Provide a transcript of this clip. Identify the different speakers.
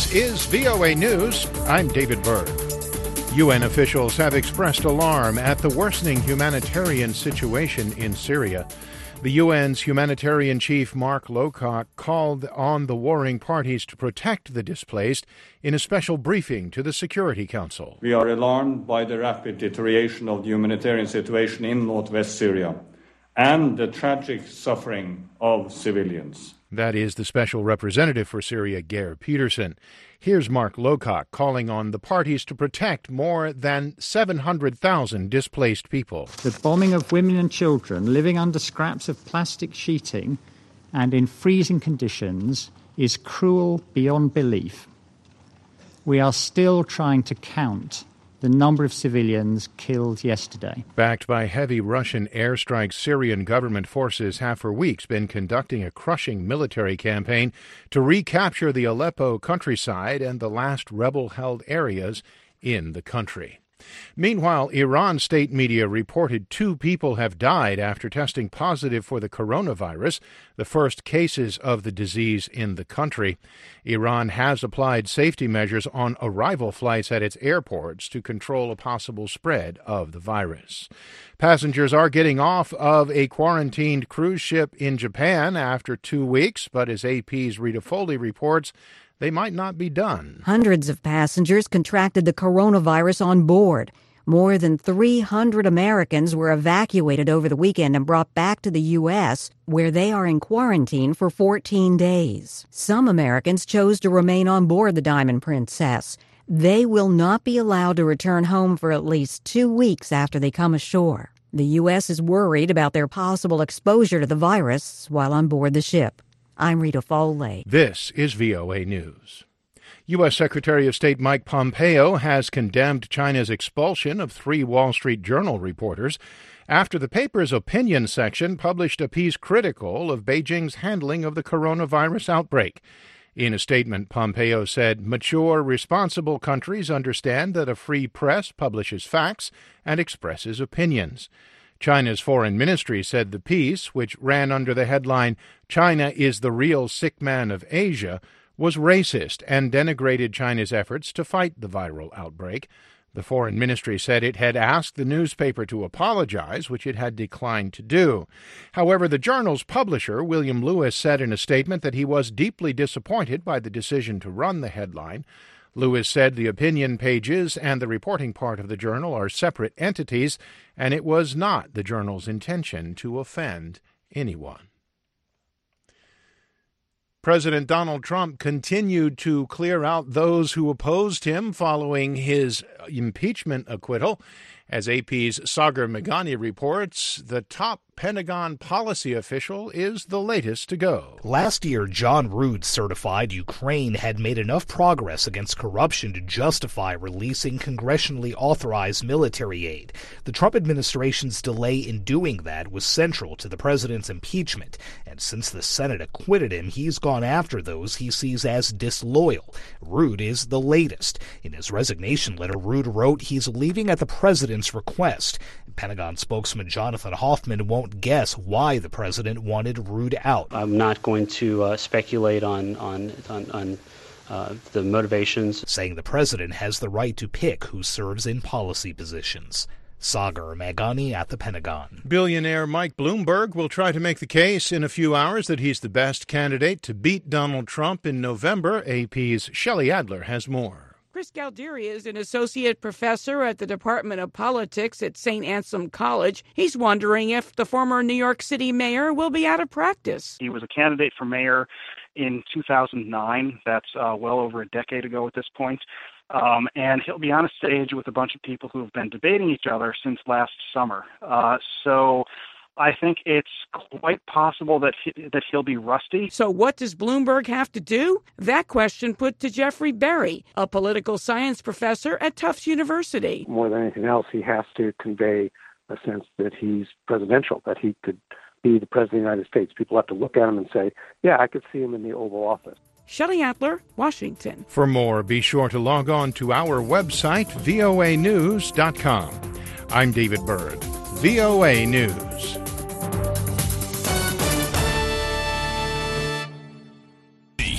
Speaker 1: This is VOA News. I'm David Byrd. UN officials have expressed alarm at the worsening humanitarian situation in Syria. The UN's humanitarian chief, Mark Lowcock, called on the warring parties to protect the displaced in a special briefing to the Security Council.
Speaker 2: We are alarmed by the rapid deterioration of the humanitarian situation in northwest Syria and the tragic suffering of civilians.
Speaker 1: That is the special representative for Syria, Geir Peterson. Here's Mark Lowcock calling on the parties to protect more than 700,000 displaced people.
Speaker 3: The bombing of women and children living under scraps of plastic sheeting and in freezing conditions is cruel beyond belief. We are still trying to count the number of civilians killed yesterday.
Speaker 1: Backed by heavy Russian airstrikes, Syrian government forces have for weeks been conducting a crushing military campaign to recapture the Aleppo countryside and the last rebel-held areas in the country. Meanwhile, Iran state media reported 2 people have died after testing positive for the coronavirus, the first cases of the disease in the country. Iran has applied safety measures on arrival flights at its airports to control a possible spread of the virus. Passengers are getting off of a quarantined cruise ship in Japan after 2 weeks, but as AP's Rita Foley reports, they might not be done.
Speaker 4: Hundreds of passengers contracted the coronavirus on board. More than 300 Americans were evacuated over the weekend and brought back to the U.S., where they are in quarantine for 14 days. Some Americans chose to remain on board the Diamond Princess. They will not be allowed to return home for at least 2 weeks after they come ashore. The U.S. is worried about their possible exposure to the virus while on board the ship. I'm Rita Foley.
Speaker 1: This is VOA News. U.S. Secretary of State Mike Pompeo has condemned China's expulsion of 3 Wall Street Journal reporters after the paper's opinion section published a piece critical of Beijing's handling of the coronavirus outbreak. In a statement, Pompeo said, "Mature, responsible countries understand that a free press publishes facts and expresses opinions." China's foreign ministry said the piece, which ran under the headline, "China is the real sick man of Asia," was racist and denigrated China's efforts to fight the viral outbreak. The foreign ministry said it had asked the newspaper to apologize, which it had declined to do. However, the journal's publisher, William Lewis, said in a statement that he was deeply disappointed by the decision to run the headline. Lewis said the opinion pages and the reporting part of the journal are separate entities, and it was not the journal's intention to offend anyone. President Donald Trump continued to clear out those who opposed him following his impeachment acquittal. As AP's Sagar Meghani reports, the top Pentagon policy official is the latest to go.
Speaker 5: Last year, John Rood certified Ukraine had made enough progress against corruption to justify releasing congressionally authorized military aid. The Trump administration's delay in doing that was central to the president's impeachment, and since the Senate acquitted him, he's gone after those he sees as disloyal. Rood is the latest. In his resignation letter, Rood wrote he's leaving at the president's request. Pentagon spokesman Jonathan Hoffman won't guess why the president wanted Rood out.
Speaker 6: I'm not going to speculate on the motivations.
Speaker 5: Saying the president has the right to pick who serves in policy positions. Sagar Meghani at the Pentagon.
Speaker 1: Billionaire Mike Bloomberg will try to make the case in a few hours that he's the best candidate to beat Donald Trump in November. AP's Shelley Adler has more.
Speaker 7: Chris Galdieri is an associate professor at the Department of Politics at St. Anselm College. He's wondering if the former New York City mayor will be out of practice.
Speaker 8: He was a candidate for mayor in 2009. That's well over a decade ago at this point. And he'll be on a stage with a bunch of people who have been debating each other since last summer. So I think it's quite possible that he'll be rusty.
Speaker 7: So what does Bloomberg have to do? That question put to Jeffrey Berry, a political science professor at Tufts University.
Speaker 9: More than anything else, he has to convey a sense that he's presidential, that he could be the president of the United States. People have to look at him and say, yeah, I could see him in the Oval Office.
Speaker 7: Shelley Adler, Washington.
Speaker 1: For more, be sure to log on to our website, voanews.com. I'm David Byrd, VOA News.